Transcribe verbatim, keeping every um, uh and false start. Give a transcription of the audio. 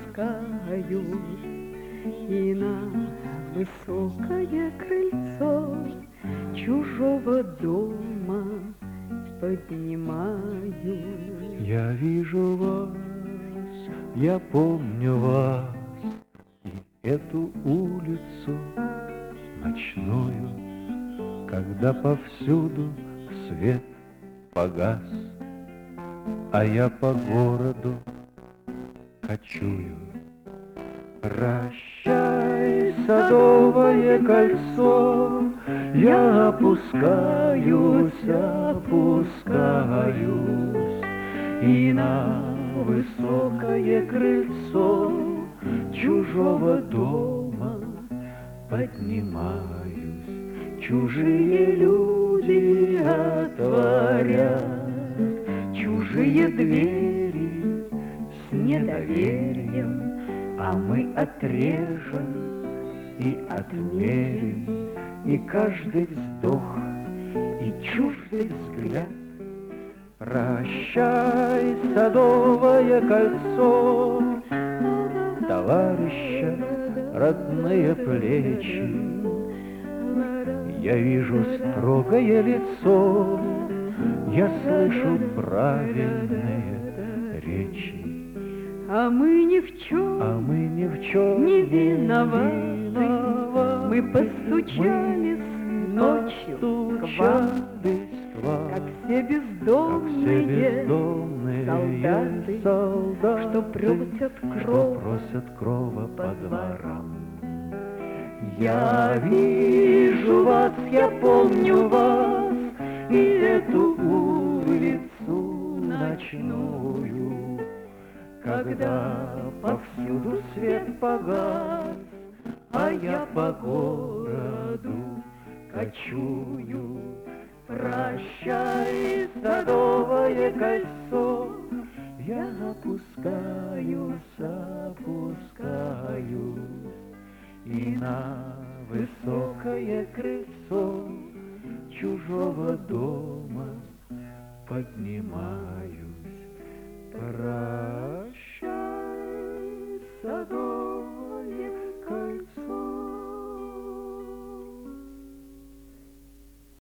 опускаюсь и на высокое крыльцо чужого дома поднимаюсь. Я вижу вас, я помню вас, и эту улицу ночную, когда повсюду свет погас, а я по городу кочую. Прощай, садовое кольцо, я опускаюсь, опускаюсь, и на высокое крыльцо чужого дома поднимаюсь. Чужие люди отворят чужие двери с недоверием, а мы отрежем и отмерим, и каждый вздох, и чуждый взгляд. Прощай, садовое кольцо, товарища, родные плечи. Я вижу строгое лицо, я слышу правильные речи. А мы ни в чем, а мы ни в чем не виноваты. виноваты. Мы постучались ночью к вам, как все бездомные, бездомные солдаты, солдаты, что просят что крова просят крова по по дворам. Я вижу вас, я помню вас, и эту улицу ночную, когда повсюду свет погас, а я по городу кочую. Прощай, садовое кольцо, Я опускаюсь, опускаюсь, и на высокое крыльцо чужого дома